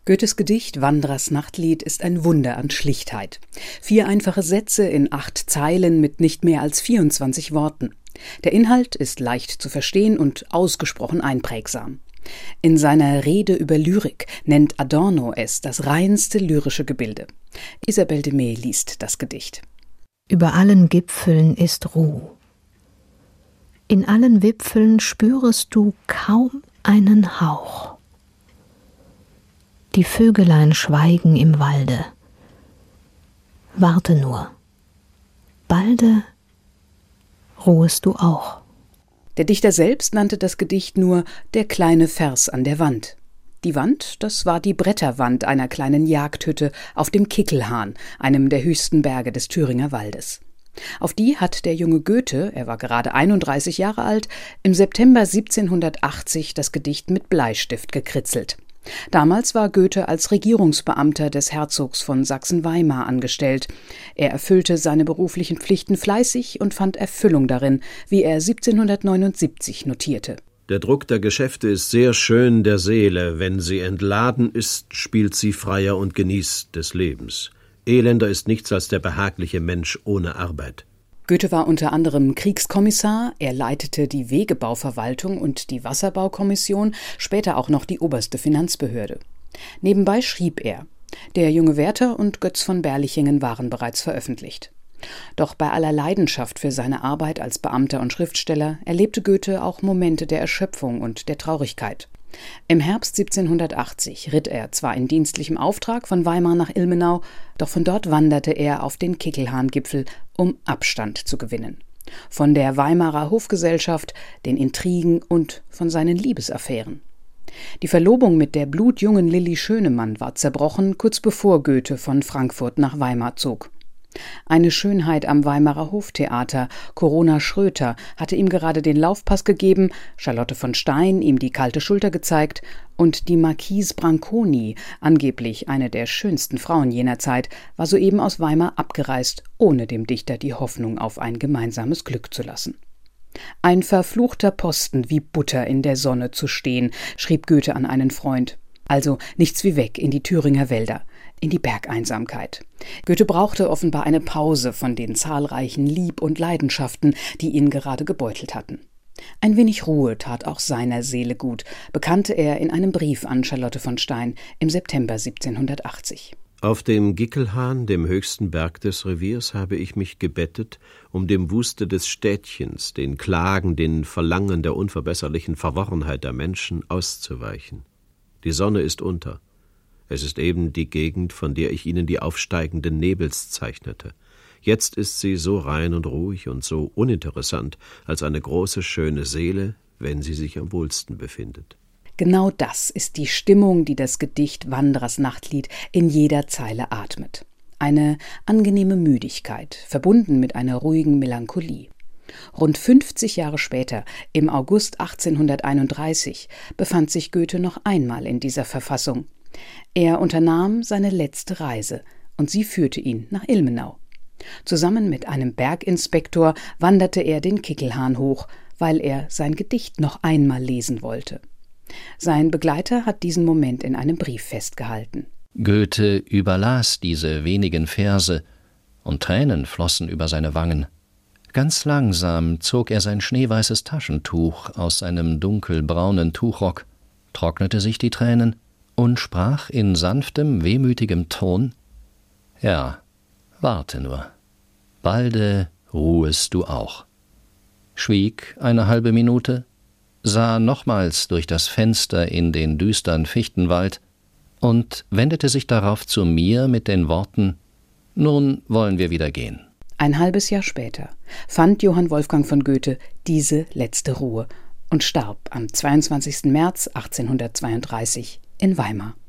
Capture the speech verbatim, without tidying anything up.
Goethes Gedicht »Wanderers Nachtlied« ist ein Wunder an Schlichtheit. Vier einfache Sätze in acht Zeilen mit nicht mehr als vierundzwanzig Worten. Der Inhalt ist leicht zu verstehen und ausgesprochen einprägsam. In seiner Rede über Lyrik nennt Adorno es das reinste lyrische Gebilde. Isabelle de May liest das Gedicht. Über allen Gipfeln ist Ruh. In allen Wipfeln spürest du kaum einen Hauch. Die Vögelein schweigen im Walde. Warte nur, balde ruhest du auch. Der Dichter selbst nannte das Gedicht nur »Der kleine Vers an der Wand«. Die Wand, das war die Bretterwand einer kleinen Jagdhütte auf dem Kickelhahn, einem der höchsten Berge des Thüringer Waldes. Auf die hat der junge Goethe, er war gerade einunddreißig Jahre alt, im September siebzehnhundertachtzig das Gedicht mit Bleistift gekritzelt. Damals war Goethe als Regierungsbeamter des Herzogs von Sachsen-Weimar angestellt. Er erfüllte seine beruflichen Pflichten fleißig und fand Erfüllung darin, wie er siebzehnhundertneunundsiebzig notierte. Der Druck der Geschäfte ist sehr schön der Seele. Wenn sie entladen ist, spielt sie freier und genießt des Lebens. Elender ist nichts als der behagliche Mensch ohne Arbeit. Goethe war unter anderem Kriegskommissar, er leitete die Wegebauverwaltung und die Wasserbaukommission, später auch noch die oberste Finanzbehörde. Nebenbei schrieb er. Der junge Werther und Götz von Berlichingen waren bereits veröffentlicht. Doch bei aller Leidenschaft für seine Arbeit als Beamter und Schriftsteller erlebte Goethe auch Momente der Erschöpfung und der Traurigkeit. Im Herbst siebzehnhundertachtzig ritt er zwar in dienstlichem Auftrag von Weimar nach Ilmenau, doch von dort wanderte er auf den Kickelhahn-Gipfel, um Abstand zu gewinnen. Von der Weimarer Hofgesellschaft, den Intrigen und von seinen Liebesaffären. Die Verlobung mit der blutjungen Lilli Schönemann war zerbrochen, kurz bevor Goethe von Frankfurt nach Weimar zog. Eine Schönheit am Weimarer Hoftheater, Corona Schröter, hatte ihm gerade den Laufpass gegeben, Charlotte von Stein ihm die kalte Schulter gezeigt und die Marquise Branconi, angeblich eine der schönsten Frauen jener Zeit, war soeben aus Weimar abgereist, ohne dem Dichter die Hoffnung auf ein gemeinsames Glück zu lassen. »Ein verfluchter Posten, wie Butter in der Sonne zu stehen«, schrieb Goethe an einen Freund. Also nichts wie weg in die Thüringer Wälder, in die Bergeinsamkeit. Goethe brauchte offenbar eine Pause von den zahlreichen Lieb- und Leidenschaften, die ihn gerade gebeutelt hatten. Ein wenig Ruhe tat auch seiner Seele gut, bekannte er in einem Brief an Charlotte von Stein im September siebzehnhundertachtzig. Auf dem Gickelhahn, dem höchsten Berg des Reviers, habe ich mich gebettet, um dem Wuste des Städtchens, den Klagen, den Verlangen der unverbesserlichen Verworrenheit der Menschen auszuweichen. Die Sonne ist unter. Es ist eben die Gegend, von der ich Ihnen die aufsteigenden Nebels zeichnete. Jetzt ist sie so rein und ruhig und so uninteressant, als eine große, schöne Seele, wenn sie sich am wohlsten befindet. Genau das ist die Stimmung, die das Gedicht »Wanderers Nachtlied« in jeder Zeile atmet. Eine angenehme Müdigkeit, verbunden mit einer ruhigen Melancholie. Rund fünfzig Jahre später, im August achtzehnhunderteinunddreißig, befand sich Goethe noch einmal in dieser Verfassung. Er unternahm seine letzte Reise und sie führte ihn nach Ilmenau. Zusammen mit einem Berginspektor wanderte er den Kickelhahn hoch, weil er sein Gedicht noch einmal lesen wollte. Sein Begleiter hat diesen Moment in einem Brief festgehalten. Goethe überlas diese wenigen Verse und Tränen flossen über seine Wangen. Ganz langsam zog er sein schneeweißes Taschentuch aus seinem dunkelbraunen Tuchrock, trocknete sich die Tränen und sprach in sanftem, wehmütigem Ton: »Ja, warte nur, balde ruhest du auch«, schwieg eine halbe Minute, sah nochmals durch das Fenster in den düstern Fichtenwald und wendete sich darauf zu mir mit den Worten: »Nun wollen wir wieder gehen.« Ein halbes Jahr später fand Johann Wolfgang von Goethe diese letzte Ruhe und starb am zweiundzwanzigsten März achtzehnhundertzweiunddreißig in Weimar.